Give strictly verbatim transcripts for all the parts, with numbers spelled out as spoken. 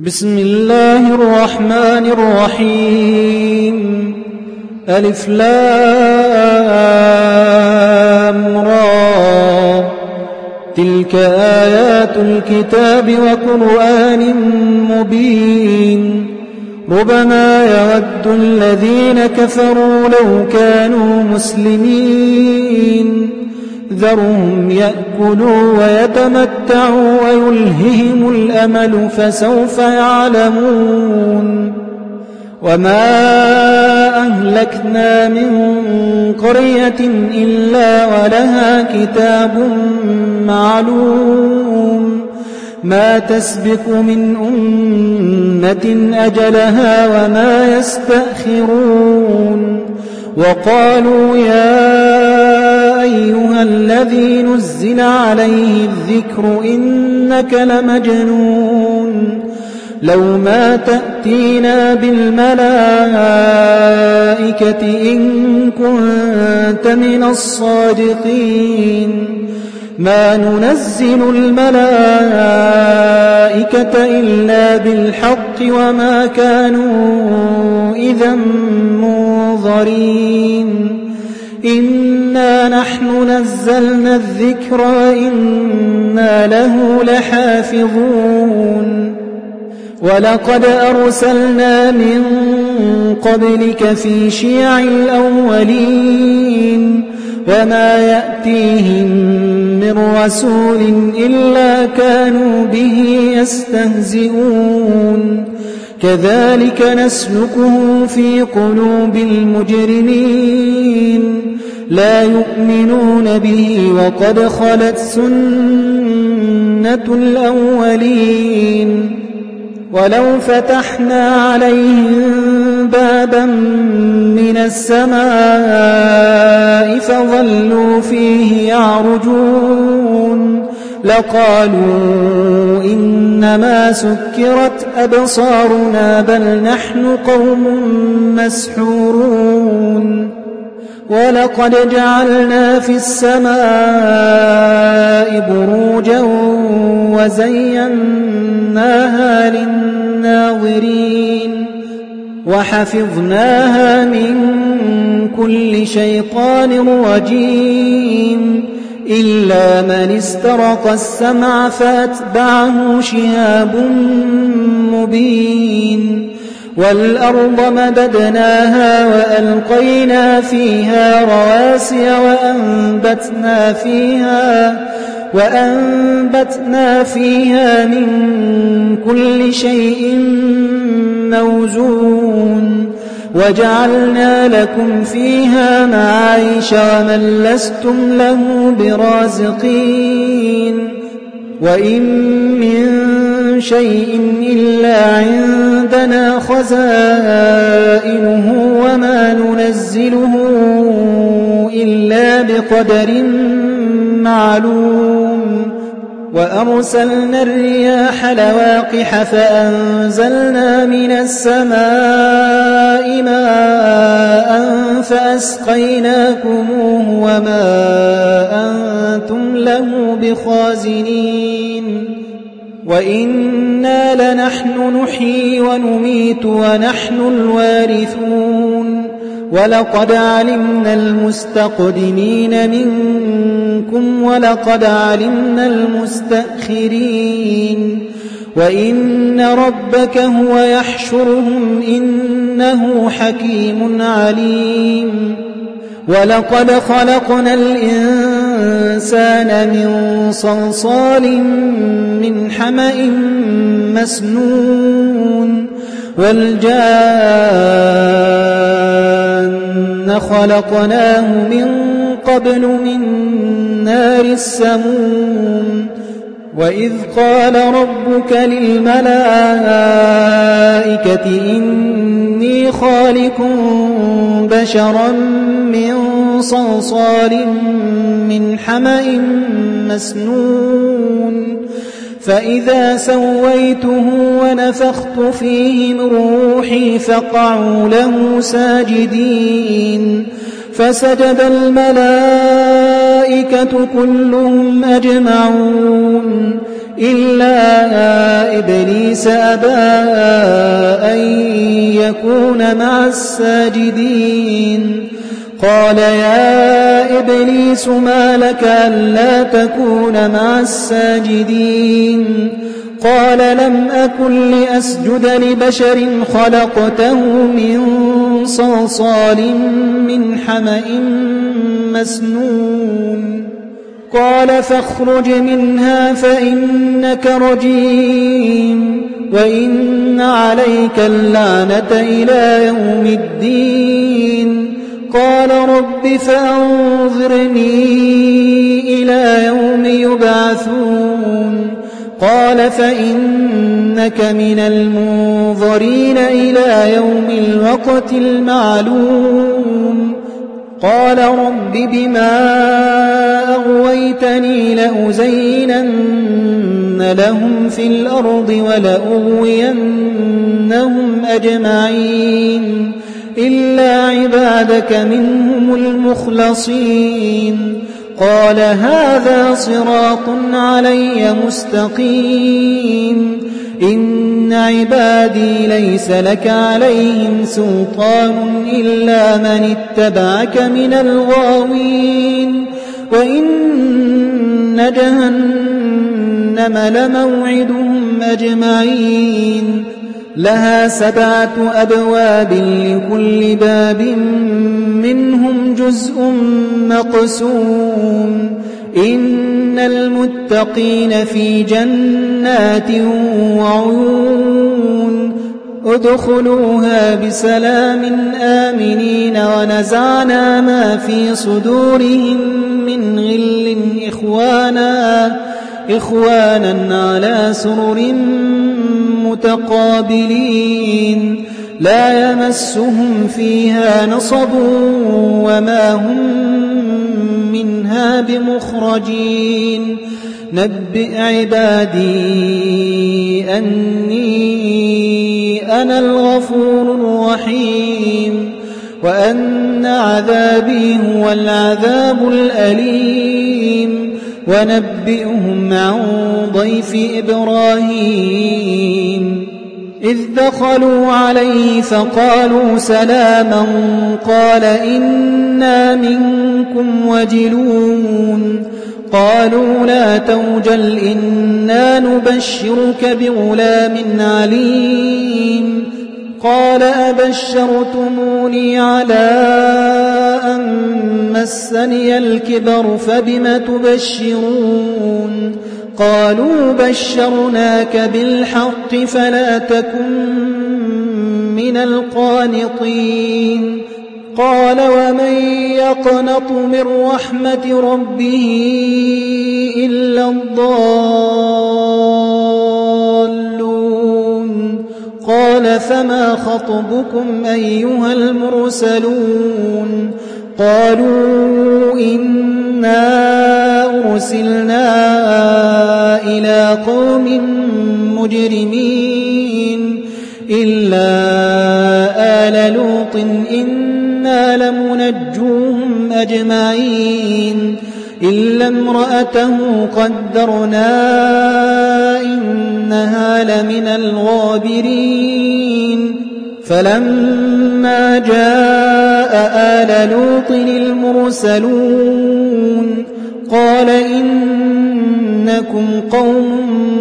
بسم الله الرحمن الرحيم. ألف لام را. تلك آيات الكتاب وقرآن مبين. ربما يود الذين كفروا لو كانوا مسلمين. ذرهم يأكلوا ويتمتعوا ويلههم الأمل فسوف يعلمون. وما أهلكنا من قرية إلا ولها كتاب معلوم. ما تسبق من أمة أجلها وما يستأخرون. وقالوا يا أيها الذي نزل عليه الذكر إنك لمجنون. لو ما تأتينا بالملائكة إن كنت من الصادقين. ما ننزل الملائكة إلا بالحق وما كانوا إذا منظرين. إنا نحن نزلنا الذكر وإنا له لحافظون. ولقد أرسلنا من قبلك في شيع الأولين. وما يأتيهم من رسول إلا كانوا به يستهزئون. كذلك نسلكه في قلوب المجرمين. لا يؤمنون به وقد خلت سنة الأولين. ولو فتحنا عليهم بابا من السماء فظلوا فيه يعرجون لقالوا إنما سكرت أبصارنا بل نحن قوم مسحورون. ولقد جعلنا في السماء بروجا وزيناها للناظرين. وحفظناها من كل شيطان رجيم إلا من استرق السمع فأتبعه شهاب مبين. والأرض مددناها وألقينا فيها رواسي وأنبتنا فيها وأنبتنا فيها من كل شيء موزون. وجعلنا لكم فيها معايش ومن لستم له برازقين. وإن من شيء إلا عندنا خزائنه وما ننزله إلا بقدر معلوم. وأرسلنا الرياح لواقح فأنزلنا من السماء ماء فأسقيناكموه وما أنتم له بخازنين. وإنا لنحن نحيي ونميت ونحن الوارثون. ولقد علمنا المستقدمين منكم ولقد علمنا المستأخرين. وإن ربك هو يحشرهم إنه حكيم عليم. ولقد خلقنا الإنسان من صلصال من حمأ مسنون. والجان خلقناه من قبل من نار السموم. وإذ قال ربك للملائكة إني خالق بشرا من صلصال من حمأ مسنون. فإذا سويته ونفخت فيه من روحي فقعوا له ساجدين. فسجد الملائكة كلهم أجمعون إلا إبليس أبى أن يكون مع الساجدين قال يا إبليس ما لك ألا تكون مع الساجدين قال لم أكن لأسجد لبشر خلقته من صلصال من حمأ مسنون قال فاخرج منها فإنك رجيم وإن عليك اللعنة إلى يوم الدين قال رب فأنظرني إلى يوم يبعثون قال فإنك من المنظرين إلى يوم الوقت المعلوم قال رب بما أغويتني لأزينن لهم في الأرض ولأغوينهم أجمعين إلا عبادك منهم المخلصين قال هذا صراط علي مستقيم إن عبادي ليس لك عليهم سلطان إلا من اتبعك من الغاوين وإن جهنم لموعدهم أجمعين لها سبعة أبواب لكل باب منهم جزء مقسوم إن المتقين في جنات وعيون ادخلوها بسلام آمنين ونزعنا ما في صدورهم من غل إخوانا إخوانا على سرر متقابلين لا يمسهم فيها نصب وما هم منها بمخرجين نبئ عبادي أني أنا الغفور الرحيم وأن عذابي هو العذاب الأليم ونبئهم عن ضيف إبراهيم إذ دخلوا عليه فقالوا سلاما قال إنا منكم وجلون قالوا لا توجل إنا نبشرك بغلام عليم قال أبشرتموني على أن مسني الكبر فبم تبشرون قالوا بشرناك بالحق فلا تكن من القانطين قال ومن يقنط من رحمة ربه إلا الضالون قال فما خطبكم أيها المرسلون قالوا إنا أرسلنا إلى قوم مجرمين إلا آل لوط إنا لمنجوهم أجمعين إلا امرأته قدرنا إنها لمن الغابرين فلما جاء آل لوط المرسلون قال إنكم قوم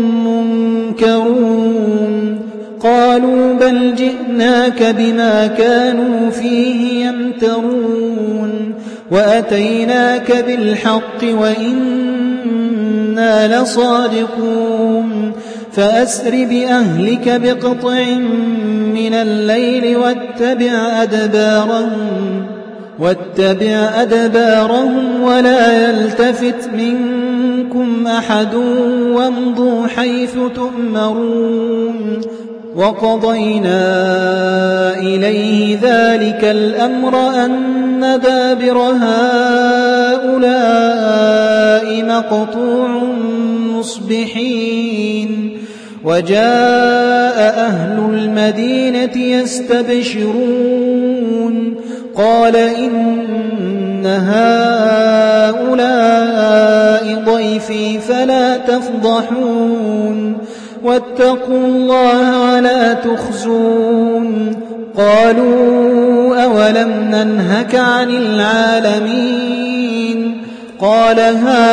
منكرون قالوا بل جئناك بما كانوا فيه يمترون وأتيناك بالحق وإنا لصادقون فأسر بأهلك بقطع من الليل واتبع أدبارهم واتبع أدبارهم ولا يلتفت منكم أحد وامضوا حيث تؤمرون وقضينا إليه ذلك الأمر أن دابر هؤلاء مقطوع مصبحين وجاء أهل المدينة يستبشرون قال إن هؤلاء ضيفي فلا تفضحون واتقوا الله ولا تخزون قالوا أولم ننهك عن العالمين قال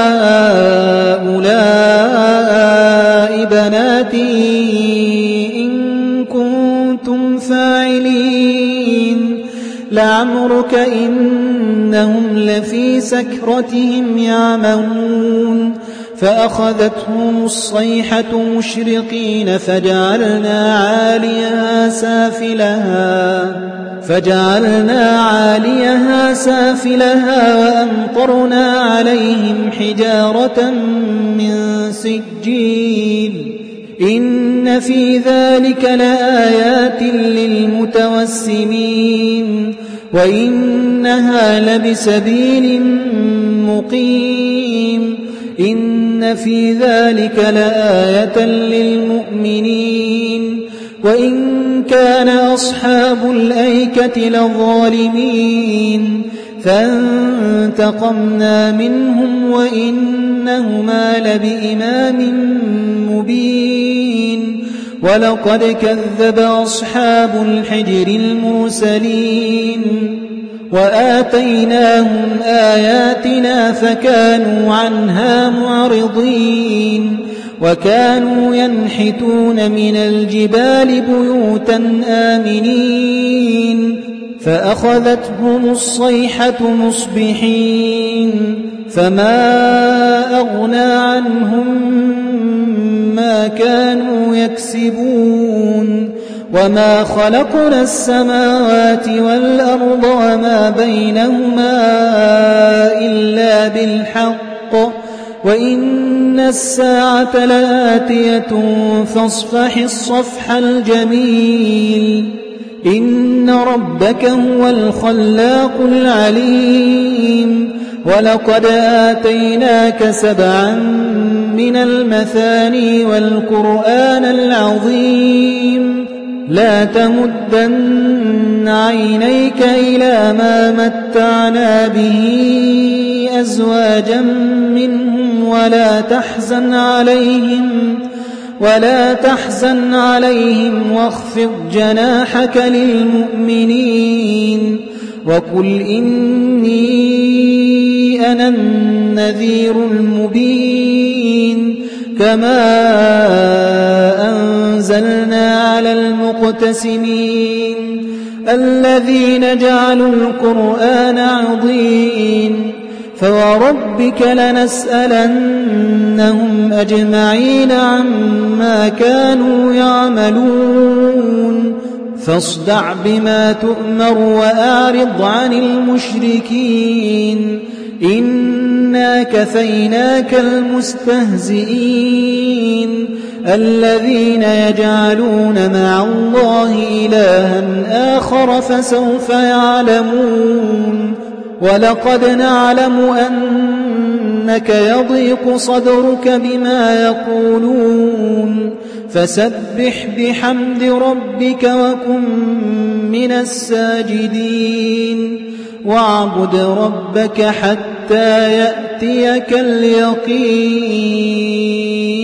هؤلاء بناتي إن كنتم فاعلين لعمرك إنهم لفي سكرتهم يعمهون فأخذتهم الصيحة مشرقين فجعلنا عاليها سافلها فجعلنا عاليها سافلها وأمطرنا عليهم حجارة من سجيل إن في ذلك لآيات للمتوسمين وإنها لبسبيل مقيم إن في ذلك لآية للمؤمنين وإن كان أصحاب الأيكة لظالمين فانتقمنا منهم وإنهما لبإمام مبين ولقد كذب أصحاب الحجر المرسلين وآتيناهم آياتنا فكانوا عنها معرضين وكانوا ينحتون من الجبال بيوتا آمنين فأخذتهم الصيحة مصبحين فما أغنى عنهم ما كانوا يكسبون وما خلقنا السماوات والأرض وما بينهما إلا بالحق وإن الساعة لآتية فاصفح الصفح الجميل إن ربك هو الخلاق العليم ولقد آتيناك سبعا من المثاني والقرآن العظيم لا تمدن عينيك إلى ما متعنا به أزواجا منهم ولا تحزن عليهم ولا تحزن عليهم واخفض جناحك للمؤمنين وقل إني أنا النذير المبين كما أنزلنا على المقتسمين الذين جعلوا القرآن عضين فوربك لنسألنهم أجمعين عما كانوا يعملون فاصدع بما تؤمر وأعرض عن المشركين إنا كفيناك المستهزئين الذين يجعلون مع الله إلها آخر فسوف يعلمون ولقد نعلم أنك يضيق صدرك بما يقولون فسبح بحمد ربك وكن من الساجدين واعبد ربك حتى يأتيك اليقين